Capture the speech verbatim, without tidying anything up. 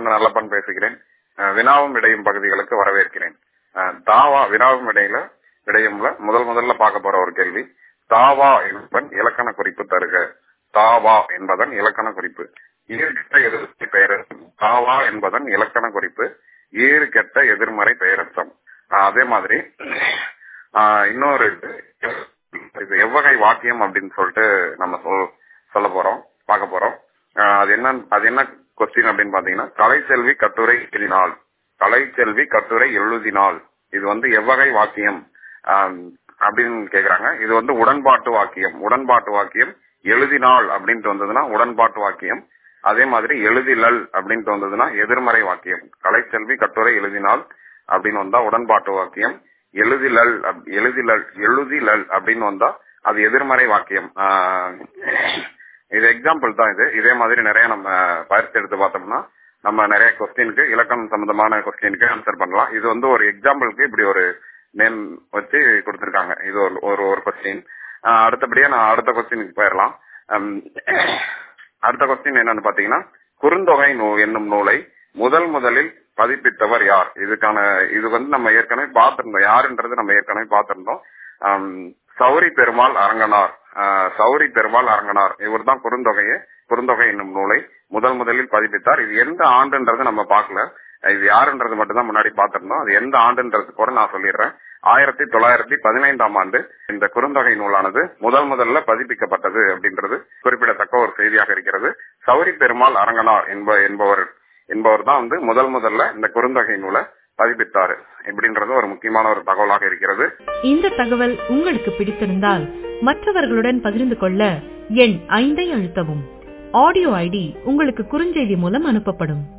இருந்து நல்லப்பன் பேசுகிறேன். வினாவும் விடையும் பகுதிகளுக்கு வரவேற்கிறேன். தாவா வினாவும் விடையில விடையும்ல முதல் முதல்ல பார்க்க போற ஒரு கேள்வி, தாவா என்பதன் இலக்கண குறிப்பு தருக. தாவா என்பதன் இலக்கண குறிப்பு. ஈறு கெட்ட எதிர்மறை பெயரச்சம். தாவா என்பதன் இலக்கண குறிப்பு ஈறு கெட்ட எதிர்மறை பெயரச்சம். அதே மாதிரி இன்னொரு இது எவ்வகை வாக்கியம் அப்படின்னு சொல்லிட்டு நம்ம சொல் சொல்ல போறோம் பார்க்க போறோம். அது என்ன அது என்ன கொஸ்டின் அப்படின்னு பாத்தீங்கன்னா, கலைச்செல்வி கட்டுரை எழுதினாள். கலைச்செல்வி கட்டுரை எழுதினாள் இது வந்து எவ்வகை வாக்கியம் அப்படின்னு கேக்குறாங்க. இது வந்து உடன்பாட்டு வாக்கியம். உடன்பாட்டு வாக்கியம். எழுதினாள் அப்படின்ட்டு வந்ததுன்னா உடன்பாட்டு வாக்கியம். அதே மாதிரி எழுதிலல் அப்படின்ட்டு வந்ததுன்னா எதிர்மறை வாக்கியம். கலைச்செல்வி கட்டுரை எழுதினாள் அப்படின்னு வந்தா உடன்பாட்டு வாக்கியம். எழுதிலல் எழுதிலல் எழுதிலல் அப்படின்னு வந்தா அது எதிர்மறை வாக்கியம். இது எக்ஸாம்பிள் தான் இது. இதே மாதிரி நிறைய நம்ம பயிற்சி எடுத்து பார்த்தோம்னா நம்ம நிறைய கொஸ்டினுக்கு இலக்கணம் சம்பந்தமான கொஸ்டினுக்கு ஆன்சர் பண்ணலாம். இது வந்து ஒரு எக்ஸாம்பிளுக்கு இப்படி ஒரு நேம் வச்சு கொடுத்திருக்காங்க. இது ஒரு ஒரு கொஸ்டின். அடுத்தபடியா நான் அடுத்த கொஸ்டினுக்கு போயிடலாம். அடுத்த கொஸ்டின் என்னன்னு பாத்தீங்கன்னா, குறுந்தொகை நூ என்னும் நூலை முதல் முதலில் பதிப்பித்தவர் யார்? இதுக்கான இது வந்து நம்ம ஏற்கனவே பார்த்திருந்தோம். யாருன்றது நம்ம ஏற்கனவே பார்த்திருந்தோம். சௌரி பெருமாள் அரங்கனார். சௌரி பெருமாள் அரங்கனார் இவர் தான் குறுந்தொகையை குறுந்தொகை என்னும் நூலை முதல் முதலில் பதிப்பித்தார். இது எந்த ஆண்டுன்றது நம்ம பார்க்கல. இது யாருன்றது மட்டும் தான் முன்னாடி பார்த்திருந்தோம். அது எந்த ஆண்டுன்றது கூட நான் சொல்லிடுறேன். ஆயிரத்தி தொள்ளாயிரத்தி பதினைந்தாம் ஆண்டு இந்த குறுந்தொகை நூலானது முதல் முதல்ல பதிப்பிக்கப்பட்டது அப்படின்றது குறிப்பிடத்தக்க ஒரு செய்தியாக இருக்கிறது. சௌரி பெருமாள் அரங்கனார் என்ப என்பவர் என்பவர் தான் வந்து முதல் முதல்ல இந்த குறுந்தொகை நூலை பதிப்பித்தாரு இப்படின்றது ஒரு முக்கியமான ஒரு தகவலாக இருக்கிறது. இந்த தகவல் உங்களுக்கு பிடித்திருந்தால் மற்றவர்களுடன் பகிர்ந்து கொள்ள எண் ஐந்தை அழுத்தவும். ஆடியோ ஐடி உங்களுக்கு குறுஞ்செய்தி மூலம் அனுப்பப்படும்.